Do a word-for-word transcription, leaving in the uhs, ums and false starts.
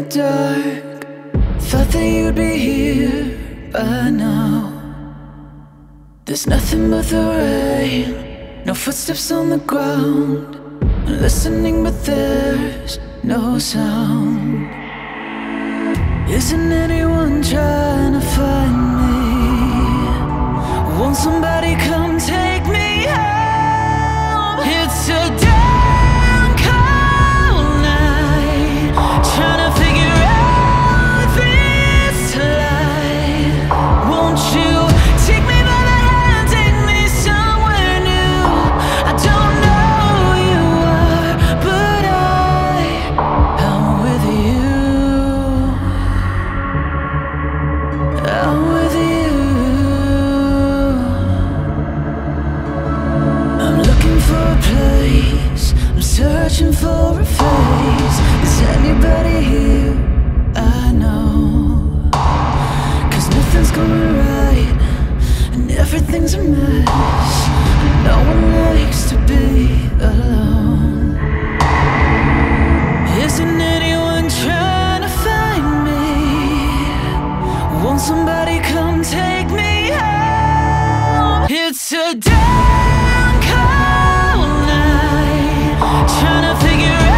dark. Thought that you'd be here by now. There's nothing but the rain, no footsteps on the ground. I'm listening but there's no sound. Isn't anyone trying to find me? Won't somebody come take me home? It's a damn cold night, trying to figure out this life. Won't you take me by the hand, take me somewhere new? I don't know who you are, but I am with you. I'm with you. I'm looking for a place, I'm searching for a face. Is anybody here? I know, 'cause nothing's going right and everything's a mess, and no one likes to be alone. Isn't anyone trying to find me? Won't somebody come take me home? It's a damn cold night, trying to figure out